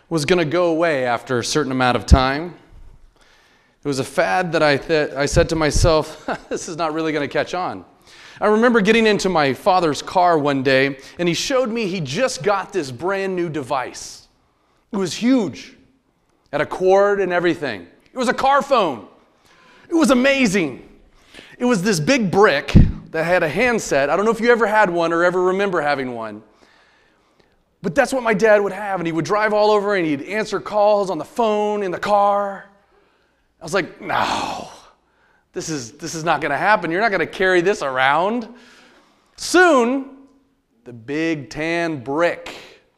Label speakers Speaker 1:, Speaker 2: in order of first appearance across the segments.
Speaker 1: was going to go away after a certain amount of time. It was a fad that I said to myself, this is not really going to catch on. I remember getting into my father's car one day, and he showed me he just got this brand new device. It was huge, had a cord and everything. It was a car phone. It was amazing. It was this big brick that had a handset. I don't know if you ever had one or ever remember having one. But that's what my dad would have, and he would drive all over and he'd answer calls on the phone in the car. I was like, no, this is not going to happen. You're not going to carry this around. Soon, the big tan brick,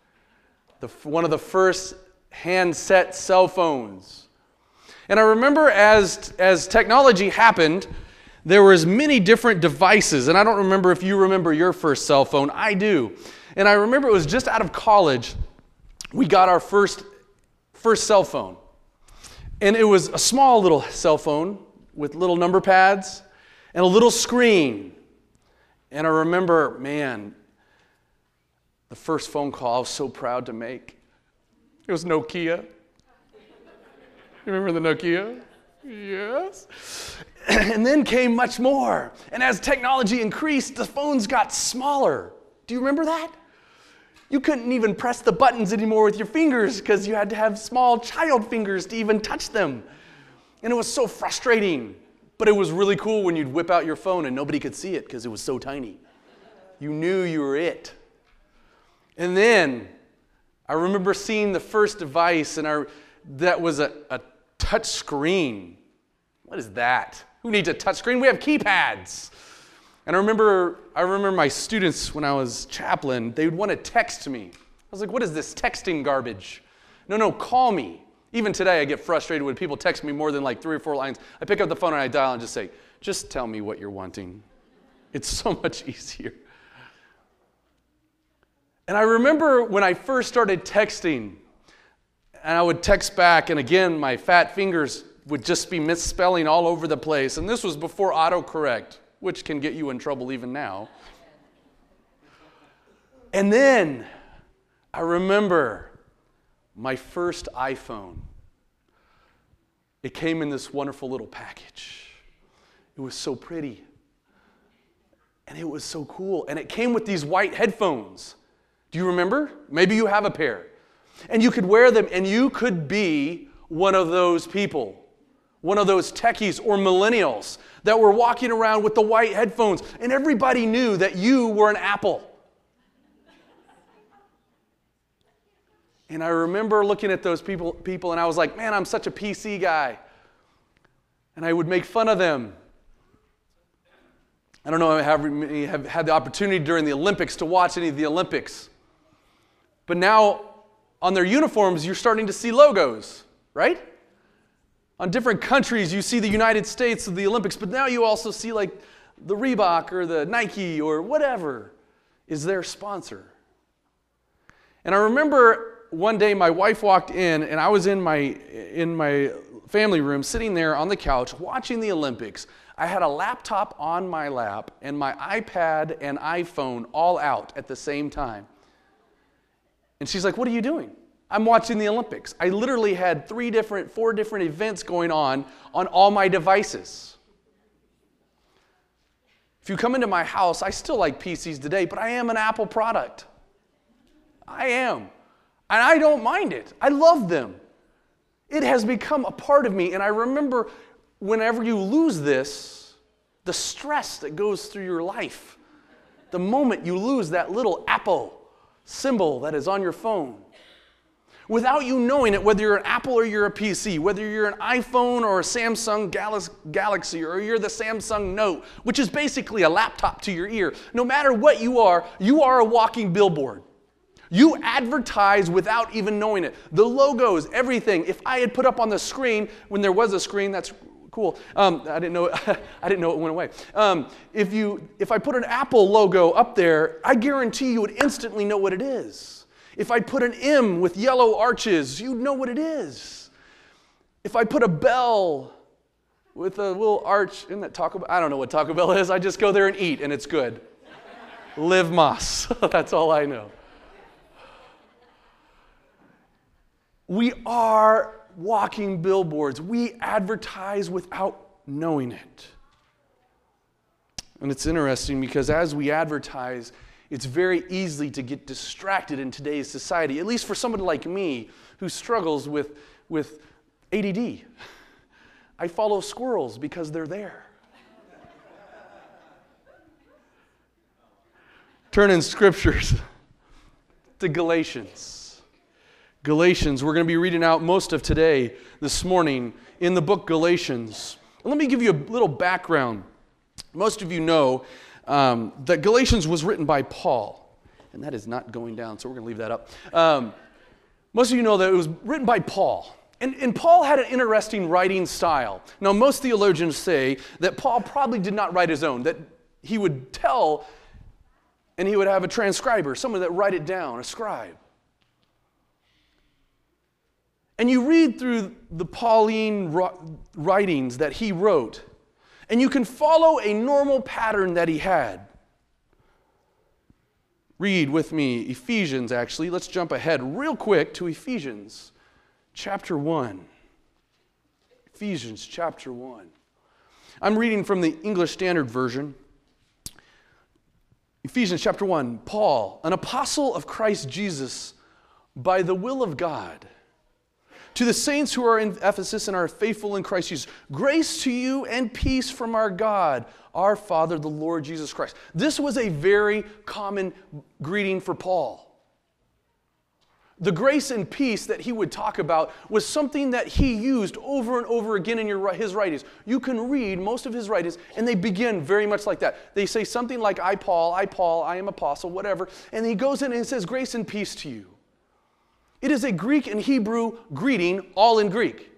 Speaker 1: one of the first handset cell phones. And I remember as technology happened, there was many different devices. And I don't remember if you remember your first cell phone. I do. And I remember it was just out of college, we got our first cell phone. And it was a small little cell phone with little number pads and a little screen. And I remember, man, the first phone call I was so proud to make. It was Nokia. You remember the Nokia? Yes. And then came much more. And as technology increased, the phones got smaller. Do you remember that? You couldn't even press the buttons anymore with your fingers because you had to have small child fingers to even touch them. And it was so frustrating. But it was really cool when you'd whip out your phone and nobody could see it because it was so tiny. You knew you were it. And then I remember seeing the first device, and that was a touch screen. What is that? Who needs a touch screen? We have keypads. And I remember my students when I was chaplain, they would want to text me. I was like, what is this texting garbage? No, call me. Even today I get frustrated when people text me more than like 3 or 4 lines. I pick up the phone and I dial and just say, just tell me what you're wanting. It's so much easier. And I remember when I first started texting, and I would text back, and again, my fat fingers would just be misspelling all over the place. And this was before autocorrect, which can get you in trouble even now. And then I remember my first iPhone. It came in this wonderful little package. It was so pretty. And it was so cool. And it came with these white headphones. Do you remember? Maybe you have a pair. And you could wear them, and you could be one of those people. One of those techies or millennials that were walking around with the white headphones, and everybody knew that you were an Apple. And I remember looking at those people, and I was like, man, I'm such a PC guy. And I would make fun of them. I don't know if I have had the opportunity during the Olympics to watch any of the Olympics. But now, on their uniforms, you're starting to see logos, right? On different countries, you see the United States of the Olympics, but now you also see like the Reebok or the Nike or whatever is their sponsor. And I remember one day my wife walked in, and I was in my family room sitting there on the couch watching the Olympics. I had a laptop on my lap and my iPad and iPhone all out at the same time. And she's like, what are you doing? I'm watching the Olympics. I literally had 4 different events going on all my devices. If you come into my house, I still like PCs today, but I am an Apple product. I am. And I don't mind it. I love them. It has become a part of me. And I remember whenever you lose this, the stress that goes through your life, the moment you lose that little Apple symbol that is on your phone. Without you knowing it, whether you're an Apple or you're a PC, whether you're an iPhone or a Samsung Galaxy or you're the Samsung Note, which is basically a laptop to your ear, no matter what you are a walking billboard. You advertise without even knowing it. The logos, everything. If I had put up on the screen, when there was a screen, that's cool. I didn't know it went away. If I put an Apple logo up there, I guarantee you would instantly know what it is. If I put an M with yellow arches, you'd know what it is. If I put a bell with a little arch, isn't that Taco Bell? I don't know what Taco Bell is. I just go there and eat, and it's good. Live Mas. That's all I know. We are walking billboards. We advertise without knowing it. And it's interesting because as we advertise, it's very easy to get distracted in today's society, at least for someone like me who struggles with ADD. I follow squirrels because they're there. Turn in scriptures to Galatians. Galatians, we're going to be reading out most of today, this morning, in the book Galatians. And let me give you a little background. Most of you know that Galatians was written by Paul. And that is not going down, so we're going to leave that up. Most of you know that it was written by Paul. And Paul had an interesting writing style. Now, most theologians say that Paul probably did not write his own, that he would tell and he would have a transcriber, someone that write it down, a scribe. And you read through the Pauline writings that he wrote, and you can follow a normal pattern that he had. Read with me Ephesians, actually. Let's jump ahead real quick to Ephesians chapter 1. Ephesians chapter 1. I'm reading from the English Standard Version. Ephesians chapter 1, Paul, an apostle of Christ Jesus, by the will of God, to the saints who are in Ephesus and are faithful in Christ Jesus, grace to you and peace from our God, our Father, the Lord Jesus Christ. This was a very common greeting for Paul. The grace and peace that he would talk about was something that he used over and over again in his writings. You can read most of his writings, and they begin very much like that. They say something like, I, Paul, I am apostle, whatever. And he goes in and says, grace and peace to you. It is a Greek and Hebrew greeting, all in Greek.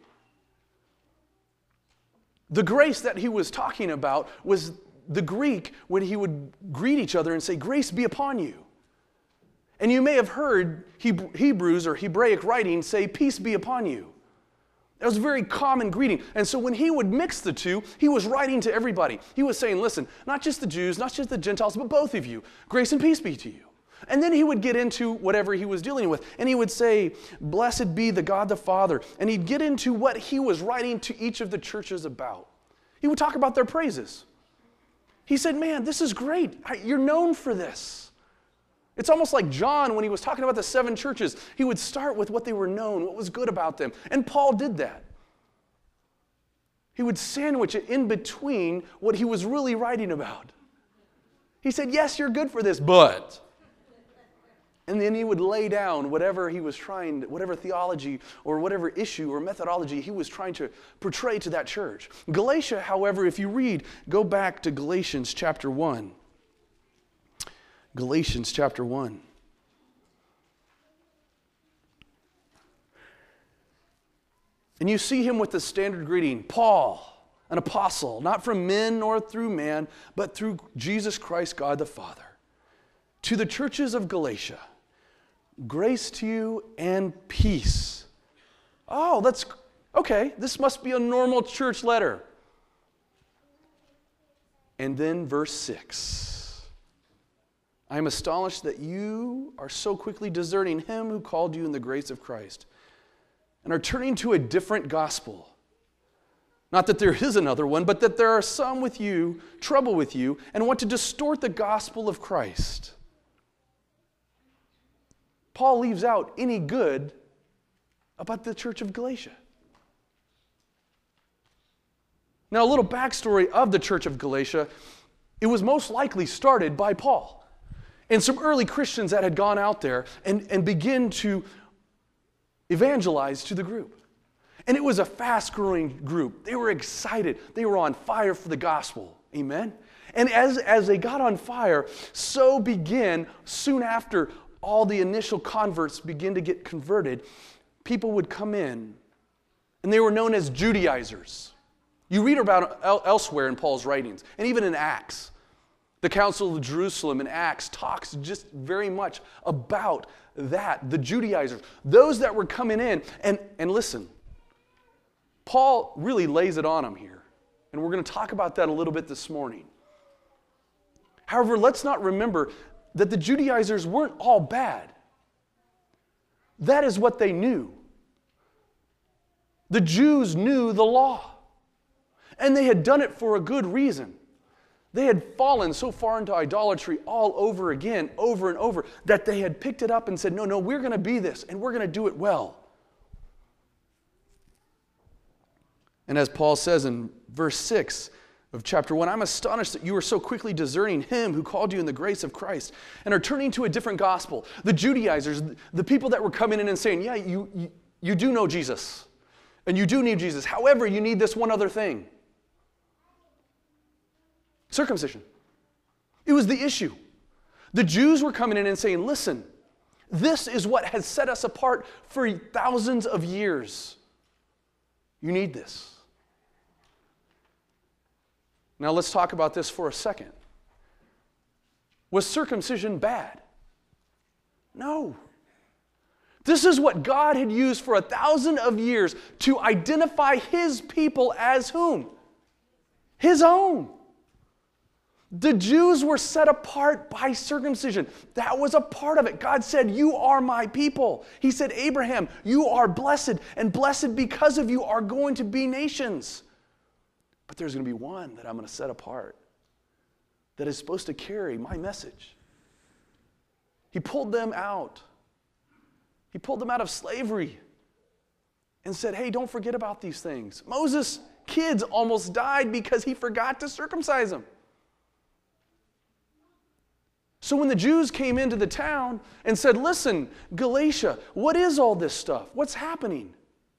Speaker 1: The grace that he was talking about was the Greek when he would greet each other and say, grace be upon you. And you may have heard Hebrews or Hebraic writing say, peace be upon you. That was a very common greeting. And so when he would mix the two, he was writing to everybody. He was saying, listen, not just the Jews, not just the Gentiles, but both of you. Grace and peace be to you. And then he would get into whatever he was dealing with. And he would say, blessed be the God the Father. And he'd get into what he was writing to each of the churches about. He would talk about their praises. He said, man, this is great. You're known for this. It's almost like John, when he was talking about the 7 churches, he would start with what they were known, what was good about them. And Paul did that. He would sandwich it in between what he was really writing about. He said, yes, you're good for this, but... And then he would lay down whatever he was trying, whatever theology or whatever issue or methodology he was trying to portray to that church. Galatia, however, if you read, go back to Galatians chapter 1. Galatians chapter 1. And you see him with the standard greeting, Paul, an apostle, not from men nor through man, but through Jesus Christ, God the Father. To the churches of Galatia, grace to you and peace. Oh, that's okay. This must be a normal church letter. And then verse 6. I am astonished that you are so quickly deserting him who called you in the grace of Christ and are turning to a different gospel. Not that there is another one, but that there are some with you, trouble with you, and want to distort the gospel of Christ. Paul leaves out any good about the church of Galatia. Now, a little backstory of the church of Galatia, it was most likely started by Paul and some early Christians that had gone out there and begin to evangelize to the group. And it was a fast-growing group. They were excited. They were on fire for the gospel. Amen? And as they got on fire, so began, soon after all the initial converts begin to get converted, people would come in, and they were known as Judaizers. You read about it elsewhere in Paul's writings, and even in Acts. The Council of Jerusalem in Acts talks just very much about that, the Judaizers, those that were coming in. And listen, Paul really lays it on them here, and we're going to talk about that a little bit this morning. However, let's not remember that the Judaizers weren't all bad. That is what they knew. The Jews knew the law, and they had done it for a good reason. They had fallen so far into idolatry all over again, over and over, that they had picked it up and said, no, we're going to be this, and we're going to do it well. And as Paul says in verse 6 of chapter 1, I'm astonished that you are so quickly deserting him who called you in the grace of Christ and are turning to a different gospel. The Judaizers, the people that were coming in and saying, yeah, you do know Jesus, and you do need Jesus. However, you need this one other thing. Circumcision. It was the issue. The Jews were coming in and saying, listen, this is what has set us apart for thousands of years. You need this. Now let's talk about this for a second. Was circumcision bad? No. This is what God had used for 1,000 of years to identify His people as whom? His own. The Jews were set apart by circumcision. That was a part of it. God said, you are my people. He said, Abraham, you are blessed, and blessed because of you are going to be nations. But there's going to be one that I'm going to set apart that is supposed to carry my message. He pulled them out. He pulled them out of slavery and said, hey, don't forget about these things. Moses' kids almost died because he forgot to circumcise them. So when the Jews came into the town and said, listen, Galatia, what is all this stuff? What's happening?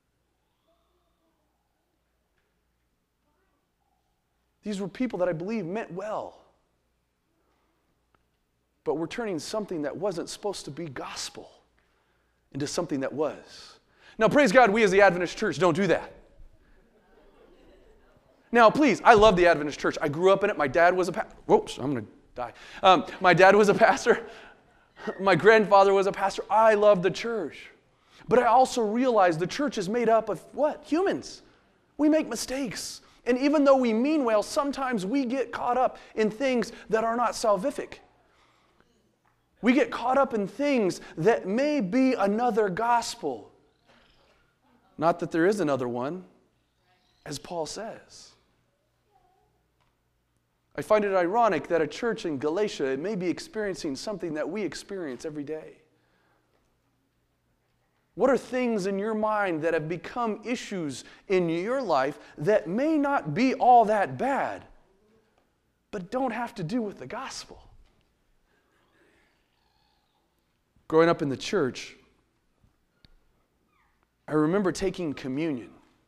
Speaker 1: These were people that I believe meant well, but were turning something that wasn't supposed to be gospel into something that was. Now, praise God, we as the Adventist church don't do that. Now, please, I love the Adventist church. I grew up in it. My dad was a pastor. Whoops, I'm going to die. My dad was a pastor. My grandfather was a pastor. I love the church. But I also realize the church is made up of what? Humans. We make mistakes. And even though we mean well, sometimes we get caught up in things that are not salvific. We get caught up in things that may be another gospel. Not that there is another one, as Paul says. I find it ironic that a church in Galatia may be experiencing something that we experience every day. What are things in your mind that have become issues in your life that may not be all that bad, but don't have to do with the gospel? Growing up in the church, I remember taking communion.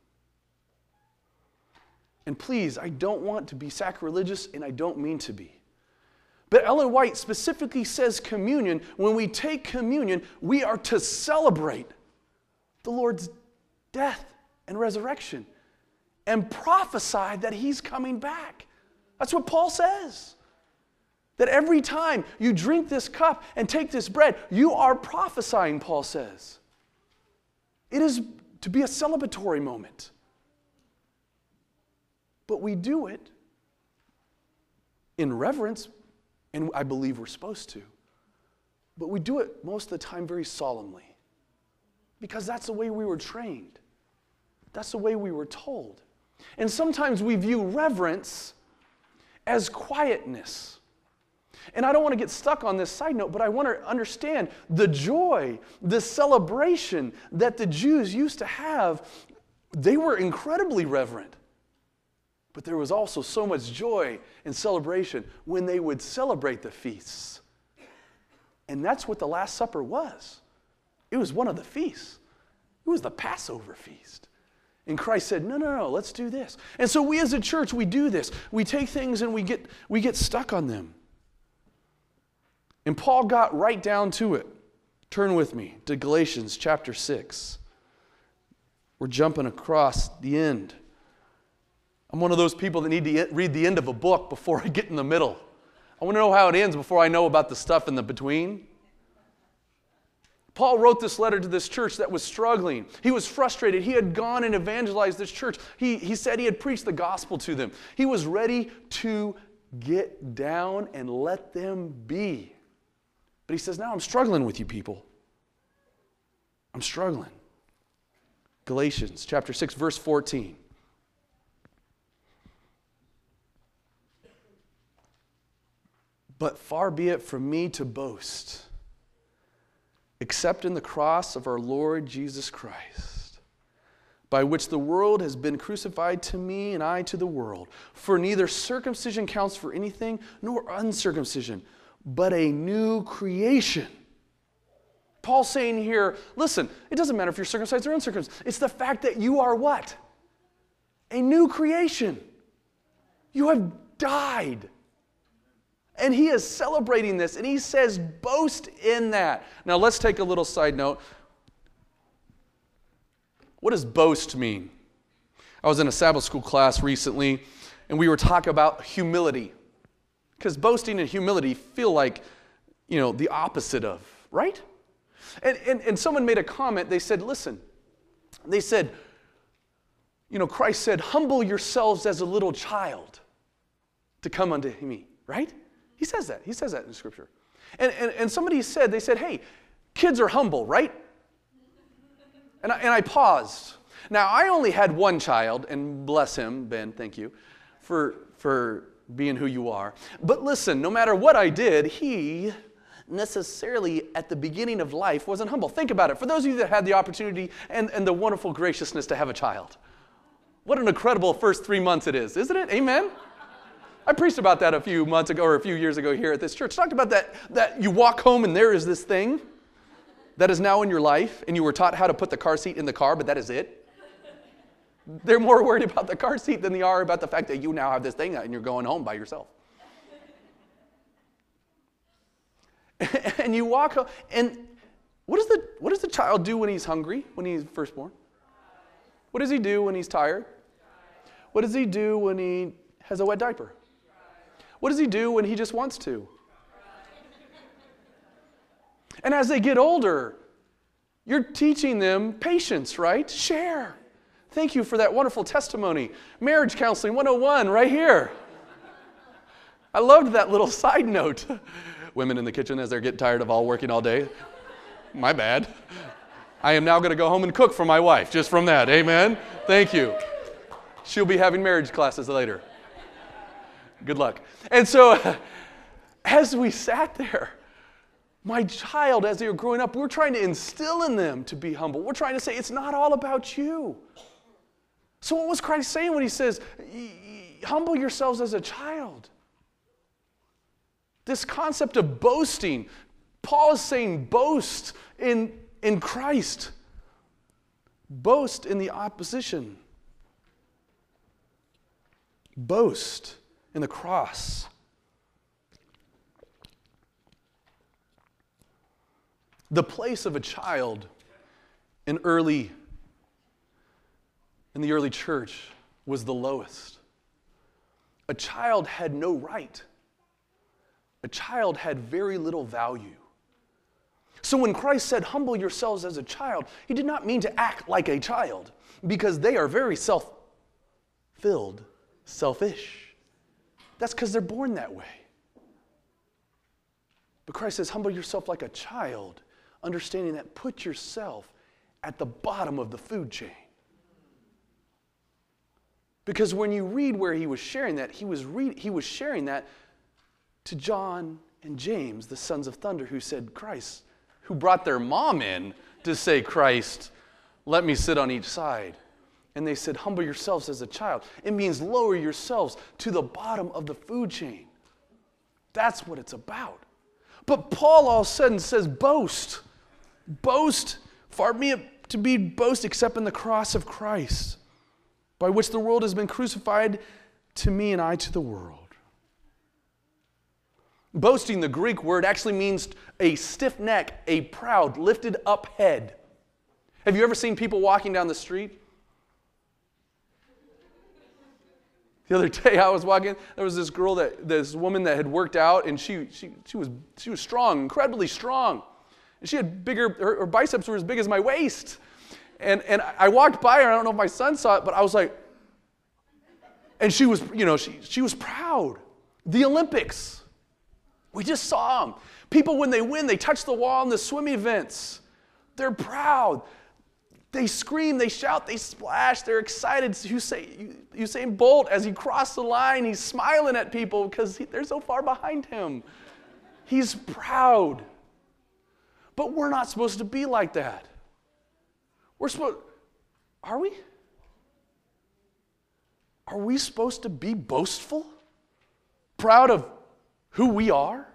Speaker 1: And please, I don't want to be sacrilegious, and I don't mean to be. But Ellen White specifically says communion, when we take communion, we are to celebrate the Lord's death and resurrection and prophesy that He's coming back. That's what Paul says. That every time you drink this cup and take this bread, you are prophesying, Paul says. It is to be a celebratory moment. But we do it in reverence, and I believe we're supposed to. But we do it most of the time very solemnly, because that's the way we were trained. That's the way we were told. And sometimes we view reverence as quietness. And I don't want to get stuck on this side note, but I want to understand the joy, the celebration that the Jews used to have. They were incredibly reverent. But there was also so much joy and celebration when they would celebrate the feasts. And that's what the Last Supper was. It was one of the feasts. It was the Passover feast. And Christ said, no, let's do this. And so we as a church, we do this. We take things and we get stuck on them. And Paul got right down to it. Turn with me to Galatians chapter 6. We're jumping across the end. I'm one of those people that need to read the end of a book before I get in the middle. I want to know how it ends before I know about the stuff in the between. Paul wrote this letter to this church that was struggling. He was frustrated. He had gone and evangelized this church. He said he had preached the gospel to them. He was ready to get down and let them be. But he says, now I'm struggling with you people. I'm struggling. Galatians chapter 6, verse 14. But far be it from me to boast, except in the cross of our Lord Jesus Christ, by which the world has been crucified to me and I to the world. For neither circumcision counts for anything, nor uncircumcision, but a new creation. Paul's saying here, listen, it doesn't matter if you're circumcised or uncircumcised. It's the fact that you are what? A new creation. You have died. And he is celebrating this, and he says, boast in that. Now, let's take a little side note. What does boast mean? I was in a Sabbath school class recently, and we were talking about humility. Because boasting and humility feel like, the opposite of, right? And someone made a comment. They said, listen, Christ said, humble yourselves as a little child to come unto me, right? He says that. He says that in Scripture. And somebody said, hey, kids are humble, right? And I paused. Now, I only had one child, and bless him, Ben, thank you, for being who you are. But listen, no matter what I did, he necessarily at the beginning of life wasn't humble. Think about it. For those of you that had the opportunity and the wonderful graciousness to have a child, what an incredible first 3 months it is, isn't it? Amen? I preached about that a few months ago or a few years ago here at this church. Talked about that you walk home and there is this thing that is now in your life, and you were taught how to put the car seat in the car, but that is it. They're more worried about the car seat than they are about the fact that you now have this thing and you're going home by yourself. And you walk home, and what does the child do when he's hungry, when he's firstborn? What does he do when he's tired? What does he do when he has a wet diaper? What does he do when he just wants to? And as they get older, you're teaching them patience, right? Share. Thank you for that wonderful testimony. Marriage Counseling 101 right here. I loved that little side note. Women in the kitchen as they're getting tired of all working all day. My bad. I am now going to go home and cook for my wife just from that. Amen. Thank you. She'll be having marriage classes later. Good luck. And so, as we sat there, my child, as they were growing up, we're trying to instill in them to be humble. We're trying to say, it's not all about you. So what was Christ saying when he says, humble yourselves as a child? This concept of boasting, Paul is saying boast in Christ. Boast in the opposition. Boast in the cross. The place of a child in the early church was the lowest. A child had no right. A child had very little value. So when Christ said, humble yourselves as a child, he did not mean to act like a child, because they are very self-filled, selfish. That's because they're born that way. But Christ says, humble yourself like a child, understanding that put yourself at the bottom of the food chain. Because when you read where he was sharing that, he was sharing that to John and James, the sons of thunder, who said, Christ, who brought their mom in to say, Christ, let me sit on each side. And they said, humble yourselves as a child. It means lower yourselves to the bottom of the food chain. That's what it's about. But Paul all of a sudden says, boast. Boast. Far be it to be boast except in the cross of Christ, by which the world has been crucified to me and I to the world. Boasting, the Greek word, actually means a stiff neck, a proud, lifted up head. Have you ever seen people walking down the street? The other day I was walking, there was this woman that had worked out, and she was strong, incredibly strong. And she had her biceps were as big as my waist. And I walked by her, I don't know if my son saw it, but I was like, and she was, she was proud. The Olympics. We just saw them. People, when they win, they touch the wall in the swim events. They're proud. They scream, they shout, they splash, they're excited. Usain Bolt, as he crossed the line, he's smiling at people because they're so far behind him. He's proud. But we're not supposed to be like that. Are we? Are we supposed to be boastful? Proud of who we are?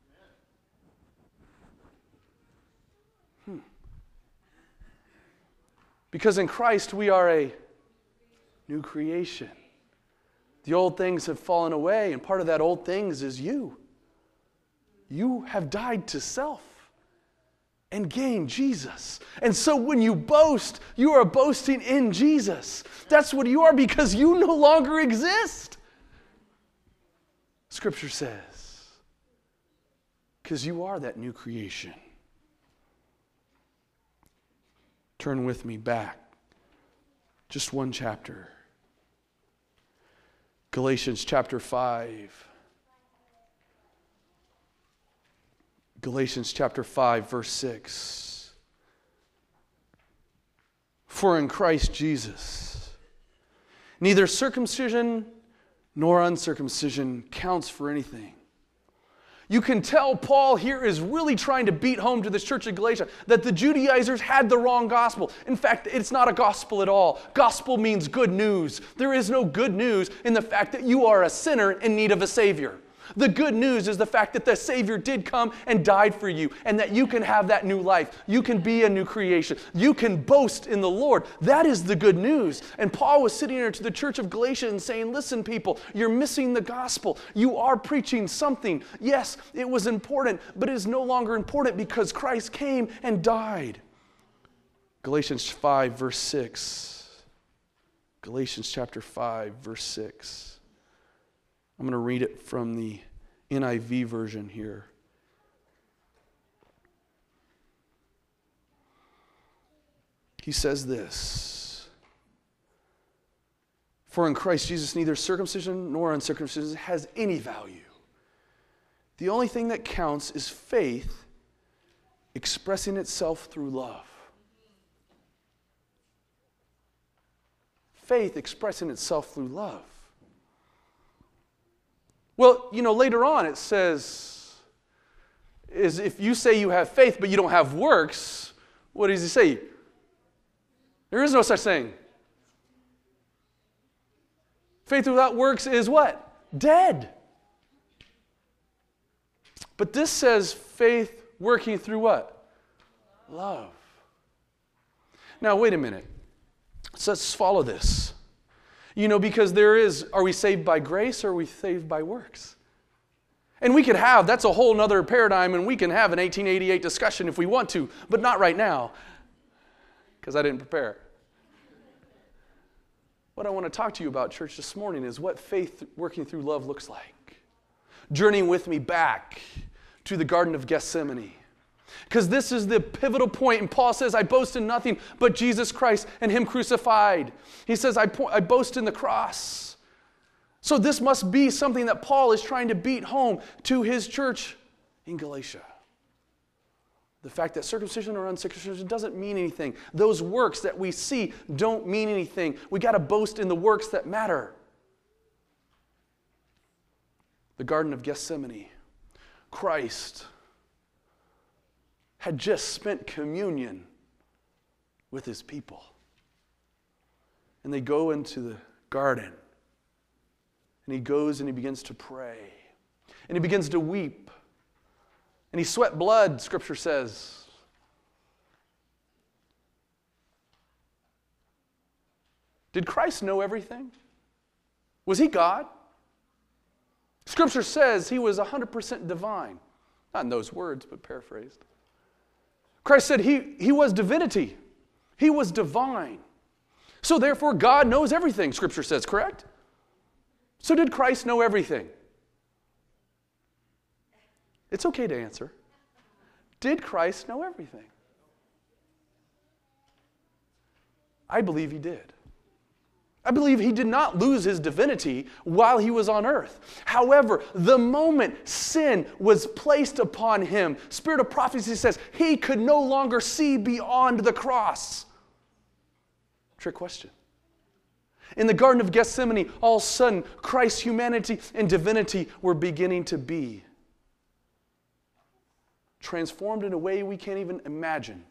Speaker 1: Because in Christ we are a new creation. The old things have fallen away, and part of that old things is you. You have died to self and gained Jesus. And so when you boast, you are boasting in Jesus. That's what you are, because you no longer exist. Scripture says, because you are that new creation. Turn with me back just one chapter. Galatians chapter 5. Galatians chapter 5, verse 6. For in Christ Jesus, neither circumcision nor uncircumcision counts for anything. You can tell Paul here is really trying to beat home to this church of Galatia that the Judaizers had the wrong gospel. In fact, it's not a gospel at all. Gospel means good news. There is no good news in the fact that you are a sinner in need of a Savior. The good news is the fact that the Savior did come and died for you, and that you can have that new life. You can be a new creation. You can boast in the Lord. That is the good news. And Paul was sitting here to the church of Galatia and saying, listen, people, you're missing the gospel. You are preaching something. Yes, it was important, but it is no longer important because Christ came and died. Galatians 5, verse 6. Galatians chapter 5, verse 6. I'm going to read it from the NIV version here. He says this, for in Christ Jesus neither circumcision nor uncircumcision has any value. The only thing that counts is faith expressing itself through love. Faith expressing itself through love. Well, later on it says, is if you say you have faith but you don't have works, what does he say? There is no such thing. Faith without works is what? Dead. But this says faith working through what? Love. Now, wait a minute. So let's follow this. Because are we saved by grace or are we saved by works? And we could have, that's a whole other paradigm, and we can have an 1888 discussion if we want to, but not right now, because I didn't prepare. What I want to talk to you about, church, this morning is what faith working through love looks like. Journeying with me back to the Garden of Gethsemane. Because this is the pivotal point, and Paul says, I boast in nothing but Jesus Christ and Him crucified. He says, I boast in the cross. So this must be something that Paul is trying to beat home to his church in Galatia. The fact that circumcision or uncircumcision doesn't mean anything. Those works that we see don't mean anything. We got to boast in the works that matter. The Garden of Gethsemane. Christ had just spent communion with His people. And they go into the garden. And He goes and He begins to pray. And He begins to weep. And He sweat blood, Scripture says. Did Christ know everything? Was He God? Scripture says He was 100% divine. Not in those words, but paraphrased. Christ said He was divinity. He was divine. So therefore, God knows everything, Scripture says, correct? So did Christ know everything? It's okay to answer. Did Christ know everything? I believe He did. I believe He did not lose His divinity while He was on earth. However, the moment sin was placed upon Him, Spirit of prophecy says He could no longer see beyond the cross. Trick question. In the Garden of Gethsemane, all of a sudden, Christ's humanity and divinity were beginning to be transformed in a way we can't even imagine.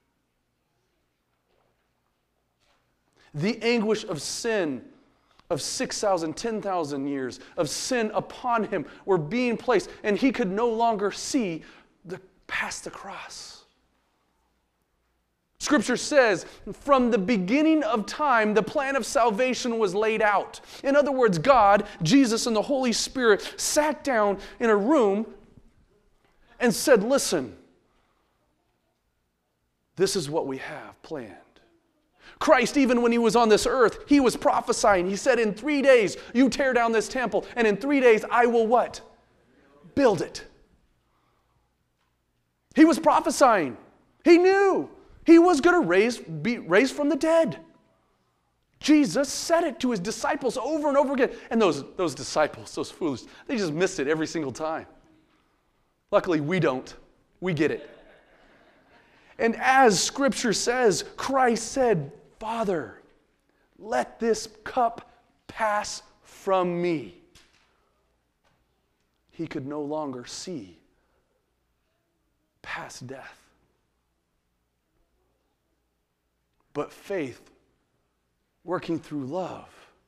Speaker 1: The anguish of sin of 6,000, 10,000 years of sin upon him were being placed, and he could no longer see past the cross. Scripture says, from the beginning of time, the plan of salvation was laid out. In other words, God, Jesus, and the Holy Spirit sat down in a room and said, listen, this is what we have planned. Christ, even when he was on this earth, he was prophesying. He said, in 3 days, you tear down this temple, and in 3 days, I will what? Build it. He was prophesying. He knew he was going to be raised from the dead. Jesus said it to his disciples over and over again. And those disciples, those foolish, they just missed it every single time. Luckily, we don't. We get it. And as Scripture says, Christ said, Father, let this cup pass from me. He could no longer see past death. But faith, working through love,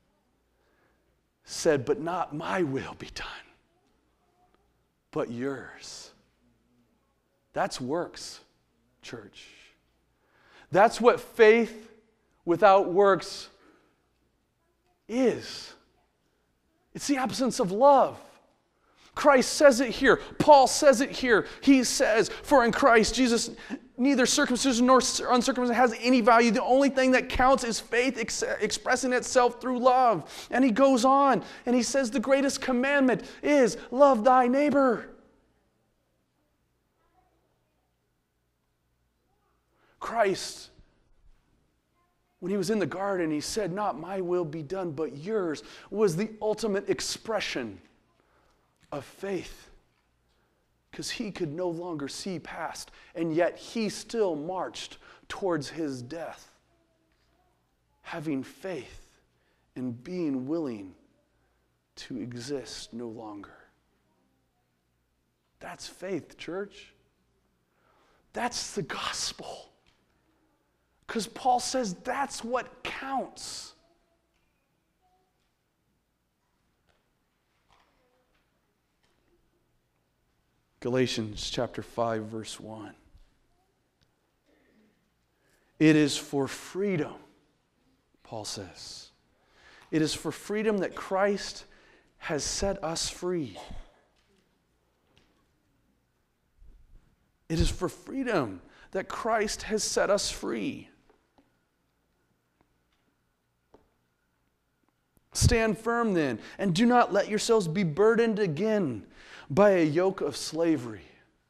Speaker 1: said, but not my will be done, but yours. That's works, church. That's what faith without works is. It's the absence of love. Christ says it here. Paul says it here. He says, for in Christ Jesus, neither circumcision nor uncircumcision has any value. The only thing that counts is faith expressing itself through love. And he goes on and he says the greatest commandment is love thy neighbor. Christ, when he was in the garden, he said, not my will be done, but yours, was the ultimate expression of faith, because he could no longer see past, and yet he still marched towards his death, having faith and being willing to exist no longer. That's faith, church. That's the gospel. Because Paul says that's what counts. Galatians chapter 5, verse 1. It is for freedom, Paul says. It is for freedom that Christ has set us free. It is for freedom that Christ has set us free. Stand firm then, and do not let yourselves be burdened again by a yoke of slavery.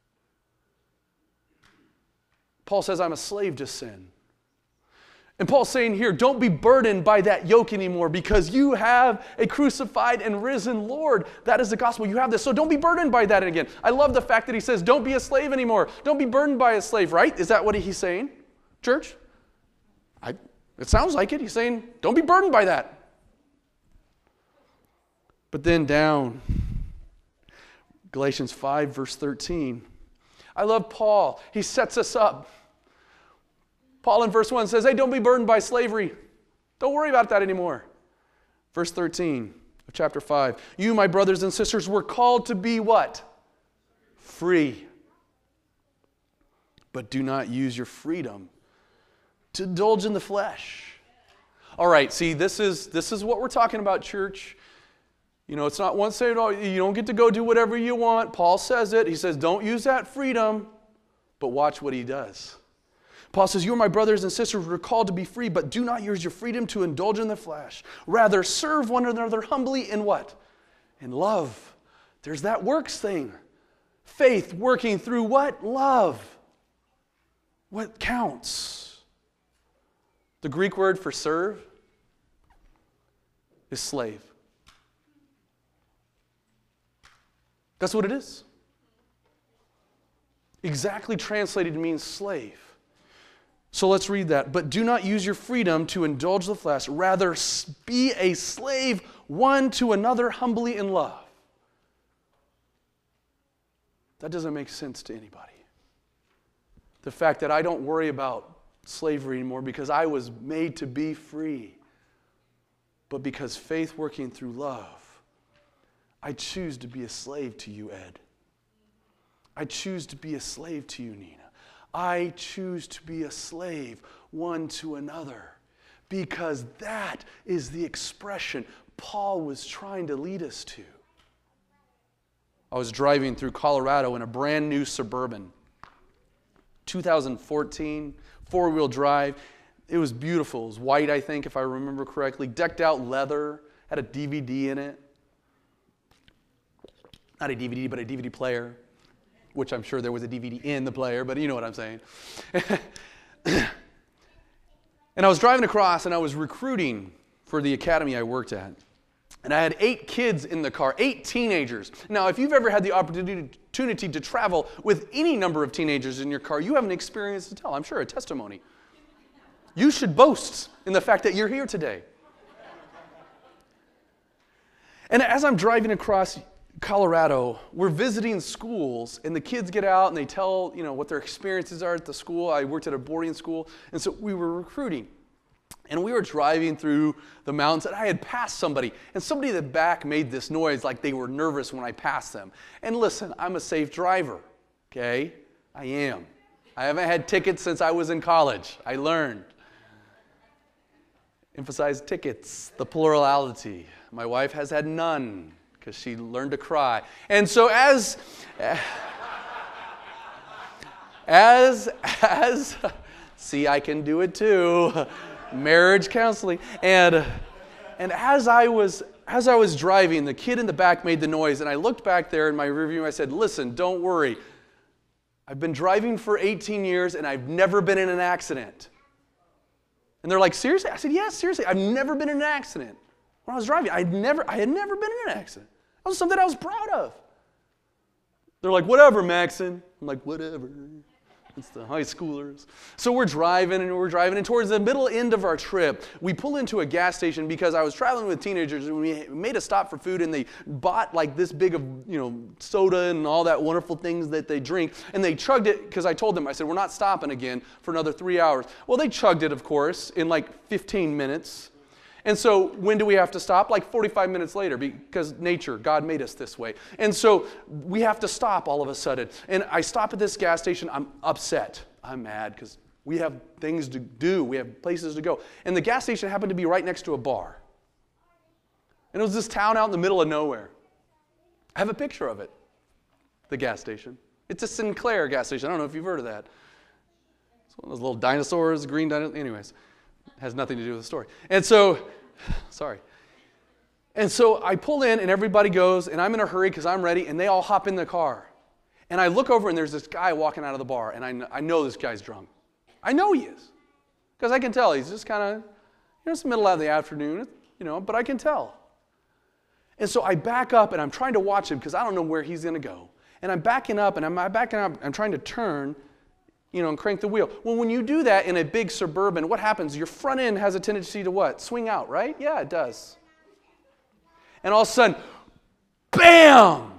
Speaker 1: Paul says, I'm a slave to sin. And Paul's saying here, don't be burdened by that yoke anymore because you have a crucified and risen Lord. That is the gospel. You have this. So don't be burdened by that again. I love the fact that he says, don't be a slave anymore. Don't be burdened by a slave, right? Is that what he's saying, church? It sounds like it. He's saying, don't be burdened by that. But then down, Galatians 5, verse 13. I love Paul. He sets us up. Paul in verse 1 says, hey, don't be burdened by slavery. Don't worry about that anymore. Verse 13 of chapter 5. You, my brothers and sisters, were called to be what? Free. But do not use your freedom to indulge in the flesh. All right, see, this is what we're talking about, church. You know, it's not one saved, you don't get to go do whatever you want. Paul says it. He says, don't use that freedom, but watch what he does. Paul says, you are my brothers and sisters who are called to be free, but do not use your freedom to indulge in the flesh. Rather, serve one another humbly in what? In love. There's that works thing. Faith working through what? Love. What counts? The Greek word for serve is slave. That's what it is. Exactly translated means slave. So let's read that. But do not use your freedom to indulge the flesh. Rather, be a slave one to another humbly in love. That doesn't make sense to anybody. The fact that I don't worry about slavery anymore because I was made to be free. But because faith working through love, I choose to be a slave to you, Ed. I choose to be a slave to you, Nina. I choose to be a slave one to another because that is the expression Paul was trying to lead us to. I was driving through Colorado in a brand new Suburban, 2014, four-wheel drive. It was beautiful. It was white, I think, if I remember correctly. Decked out leather, had a DVD in it. Not a DVD, but a DVD player, which I'm sure there was a DVD in the player, but you know what I'm saying. And I was driving across, and I was recruiting for the academy I worked at. And I had 8 kids in the car, 8 teenagers. Now, if you've ever had the opportunity to travel with any number of teenagers in your car, you have an experience to tell, I'm sure, a testimony. You should boast in the fact that you're here today. And as I'm driving across Colorado, we're visiting schools, and the kids get out and they tell, what their experiences are at the school. I worked at a boarding school, and so we were recruiting. And we were driving through the mountains, and I had passed somebody, and somebody in the back made this noise like they were nervous when I passed them. And listen, I'm a safe driver, okay? I am. I haven't had tickets since I was in college. I learned. Emphasize tickets, the plurality. My wife has had none because she learned to cry. And so see, I can do it too. Marriage counseling. And as I was driving, the kid in the back made the noise, and I looked back there in my rearview and I said, listen, don't worry. I've been driving for 18 years and I've never been in an accident. And they're like, seriously? I said, yes, seriously. I've never been in an accident. When I was driving, I had never been in an accident. That was something I was proud of. They're like, whatever, Maxon. I'm like, whatever. It's the high schoolers. So we're driving, and towards the middle end of our trip, we pull into a gas station because I was traveling with teenagers, and we made a stop for food, and they bought like this big of, soda and all that wonderful things that they drink, and they chugged it because I told them, I said, we're not stopping again for another 3 hours. Well, they chugged it, of course, in like 15 minutes. And so when do we have to stop? Like 45 minutes later, because nature, God made us this way. And so we have to stop all of a sudden. And I stop at this gas station. I'm upset. I'm mad because we have things to do. We have places to go. And the gas station happened to be right next to a bar. And it was this town out in the middle of nowhere. I have a picture of it, the gas station. It's a Sinclair gas station. I don't know if you've heard of that. It's one of those little dinosaurs, green dinosaurs. Anyways. Has nothing to do with the story. And so, And so I pull in, and everybody goes, and I'm in a hurry because I'm ready, and they all hop in the car. And I look over, and there's this guy walking out of the bar, and I know this guy's drunk. I know he is. Because I can tell. He's just kind of, it's the middle of the afternoon, but I can tell. And so I back up, and I'm trying to watch him because I don't know where he's going to go. And I'm backing up, I'm trying to turn, and crank the wheel. Well, when you do that in a big Suburban, what happens? Your front end has a tendency to what? Swing out, right? Yeah, it does. And all of a sudden, bam!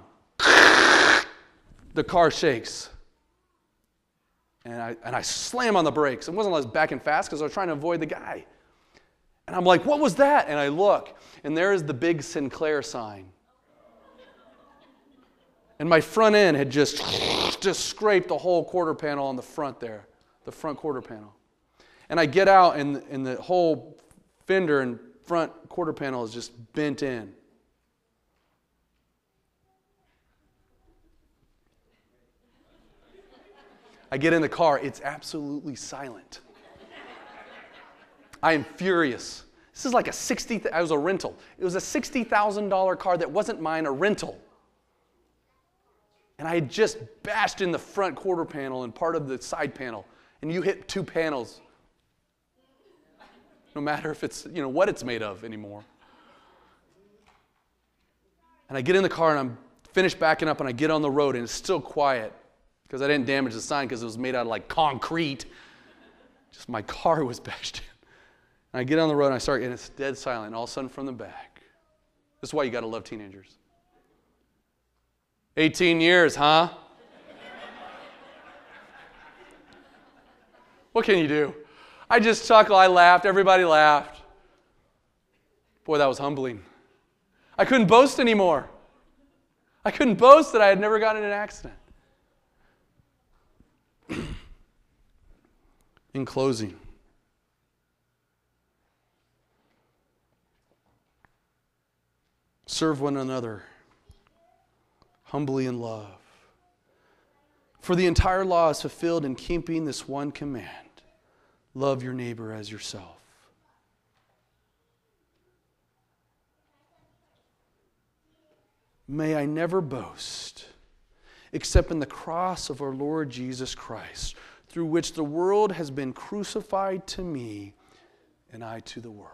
Speaker 1: The car shakes. And I slam on the brakes. It wasn't like I was backing fast because I was trying to avoid the guy. And I'm like, what was that? And I look, and there is the big Sinclair sign. And my front end had just scraped the whole quarter panel on the front there, the front quarter panel. And I get out, and the whole fender and front quarter panel is just bent in. I get in the car. It's absolutely silent. I am furious. This is like I was a rental. It was a $60,000 car that wasn't mine, a rental. And I had just bashed in the front quarter panel and part of the side panel. And you hit 2 panels. No matter if it's, what it's made of anymore. And I get in the car and I'm finished backing up and I get on the road and it's still quiet. Because I didn't damage the sign because it was made out of like concrete. Just my car was bashed in. And I get on the road and I start, and it's dead silent. And all of a sudden from the back, this is why you got to love teenagers. 18 years, huh? What can you do? I just chuckled, I laughed, everybody laughed. Boy, that was humbling. I couldn't boast anymore. I couldn't boast that I had never gotten in an accident. In closing, serve one another humbly in love. For the entire law is fulfilled in keeping this one command: love your neighbor as yourself. May I never boast except in the cross of our Lord Jesus Christ, through which the world has been crucified to me and I to the world.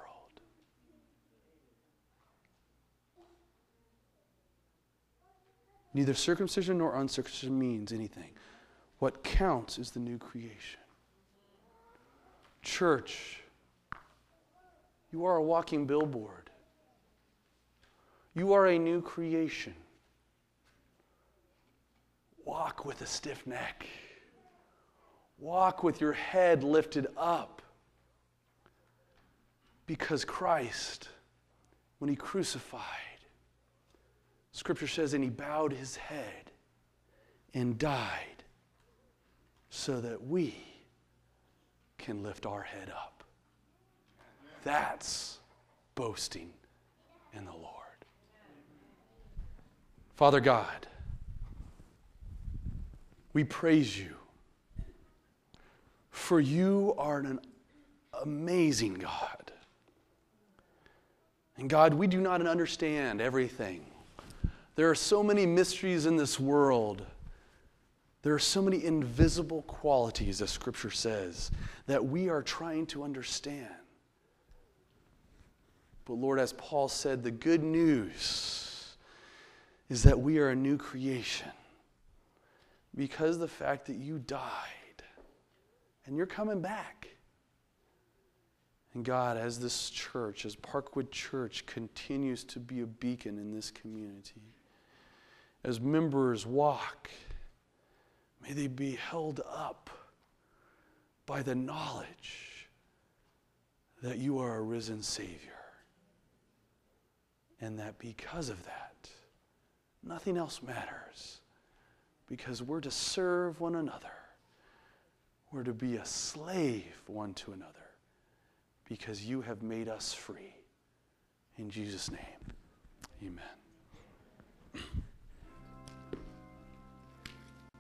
Speaker 1: Neither circumcision nor uncircumcision means anything. What counts is the new creation. Church, you are a walking billboard. You are a new creation. Walk with a stiff neck. Walk with your head lifted up. Because Christ, when He crucified, Scripture says, and He bowed His head and died so that we can lift our head up. That's boasting in the Lord. Father God, we praise You, for You are an amazing God. And God, we do not understand everything. There are so many mysteries in this world. There are so many invisible qualities, as Scripture says, that we are trying to understand. But Lord, as Paul said, the good news is that we are a new creation because of the fact that You died and You're coming back. And God, as this church, as Parkwood Church continues to be a beacon in this community, as members walk, may they be held up by the knowledge that You are a risen Savior. And that because of that, nothing else matters. Because we're to serve one another. We're to be a slave one to another. Because You have made us free. In Jesus' name, amen.